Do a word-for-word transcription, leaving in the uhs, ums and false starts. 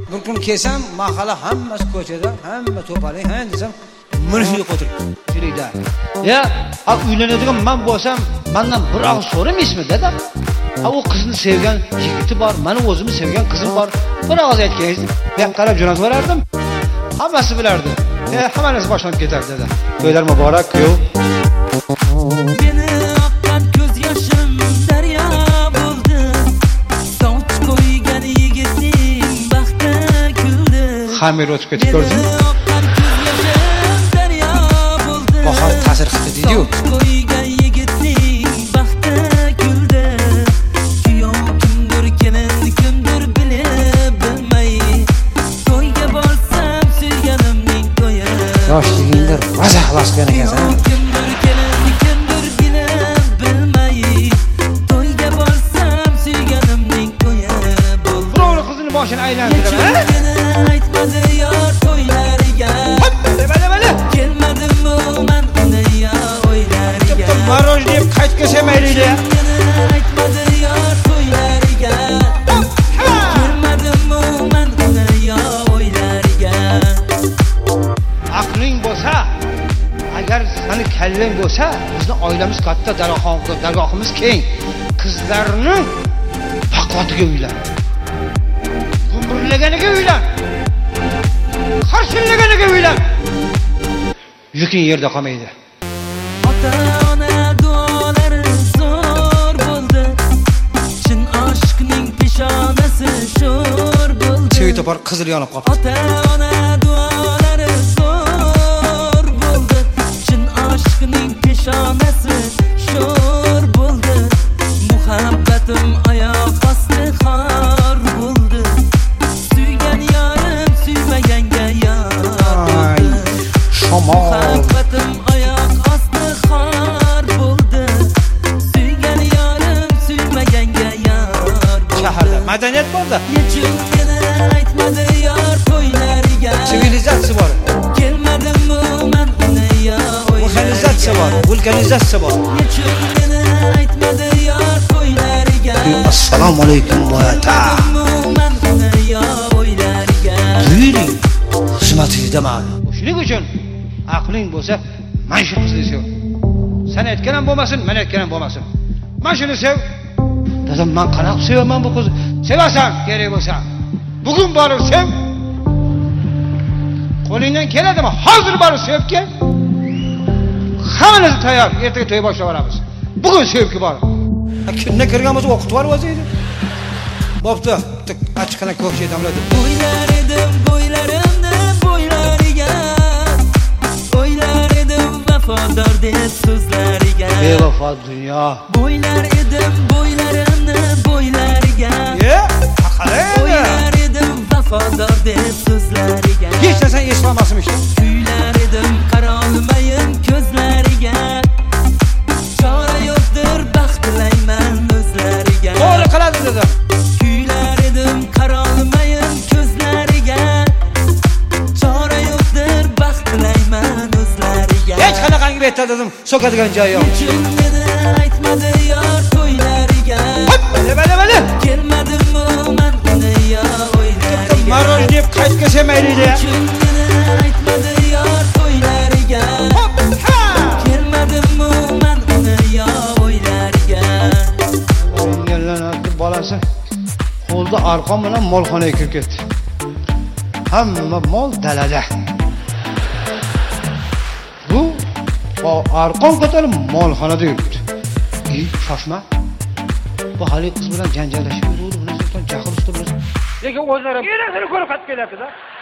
Bir kun kelsam, mahalla hammasi ko'chada, hamma to'palik, ha desam, murshid o'tirib, shirida. Ya, ha uylanadigan men bo'lsam, mendan bir og'iz so'ramaysizmi, dedim. Ha o qizni sevgan yigiti bor, meni o'zimni sevgan qizim bor. Bir og'iz aytgansiz, men qarab jo'natib berardim. Hammasi bilardi. E, hamma narsa boshlanib ketar dedi. To'ylar muborak, kuyov. Meni oqqan ko'z yoshim daryo bo'ldi. Soch qo'ygan yigitning baxti kuldi. Xamir o'tib ketib ko'rding. Bahor ta'sir qildi deydi-yu. Qo'ygan yigitning baxti kuldi. Kuyov kimdir, kelin kimdir bilib bilmay. To'yga borsam suyganimning to'yi. Yoshligingdir, maza xilosgan ekansan. Kimdir, kelin kimdir bilib bilmay. To'yga borsam suyganimning to'yi bo'ldi. Birovni qizini boshini aylantirib, ha? Aytmadi yor to'ylariga. Kelmadim men unaya o'ylariga. Maroj deb qaytib kelsa mayli. Aytmadi yor to'ylariga. Kelmadim men unaya o'ylariga. Aqling bo'lsa, agar seni kallang bo'lsa, bizning oilamiz katta, dargohimiz, dargohimiz keng. Qizlarni faqotiga uylan. Gumburlaganiga uylan. Qarshilaganiga uylan. Yuking yerda qolmaydi. Ota-ona duolari zo'r bo'ldi. Chin aşkning peshonasi sho'r bo'ldi. To'y topar qizil yonib qoldi. Ota-ona duolari zo'r bo'ldi. Chin aşkning peshonasi sho'r bo'ldi. Muhabbatim oyoq osti xor bo'ldi. Suygan yorim suymaganga yor. Muhabbatim oyoq osti xor bo'ldi. Suygan yorim suymaganga yor. Shaharda madaniyat borda. Nechun meni aytmadi yor to'ylariga. Sivilizatsiya bor. Kelmadim men unaya o'ylariga. Organizatsiya bor, vulkanizatsiya bor. Nechun meni aytmadi yor to'ylariga. Assalomu alaykum boyata. Men unaya o'ylariga. Buyuring, xizmatingizdaman. Shuning uchun aqling bo'lsa, men shu qizni sev. Sen aytganim bo'lmasin, men aytganim bo'lmasin. Men shuni sev. Dedim, men qanaqa sevaman bu qizni? Sevasan, kerak bo'lsa. Bugun borib sev. Qo'lingdan keladimi? Hozir borib sevib kel. Hammasi tayyor, ertaga to'y boshlayveramiz. Bugun sevibki bor. Kunga kirgan bo'lsa o'qitib yuborib o'zingni. Bo'pti, ochiqana ko'kcha damladi. Bo'ylar edim, bo'ylarimni bo'ylariga. O'ylar edim vafodor deb so'zlariga. Bevafo dunyo. Bo'ylar edim, bo'ylarimni bo'ylariga. Ye, haqalay. O'ylar edim vafodor deb so'zlariga. Hech narsa eshitolmasdim ishda. Kuylar edim qarolmayin ko'zlariga. Chora yo'qdir baxt tilayman o'zlariga. To'g'ri qiladi dedim. Kuylar edim qarolmayin ko'zlariga. Chora yo'qdir baxt tilayman o'zlariga. Hech qanaqangi betda dedim, so'kadigan joyi yo'q. Nechun meni aytmadi yor to'ylariga. Bale bale bale. Kelmadim men unaya o'ylariga. Maroj deb qaytib kelsa mayli. Nechun meni aytmadi yor to'ylariga. Kelmadim men unaya o'ylariga. Yallanadi bolasi. Qo'lda arqon bilan molxonaga kirib ketdi. Hamma mol dalada. Bu arqon ko'tarib molxonada yuribdi. Ey, shoshma. Bu hali qiz bilan janjallashib yuruvdi, buni so'zdan jahl usta bo'lsa. Lekin o'zlari kerakini ko'rib qaytib kelyapti-da.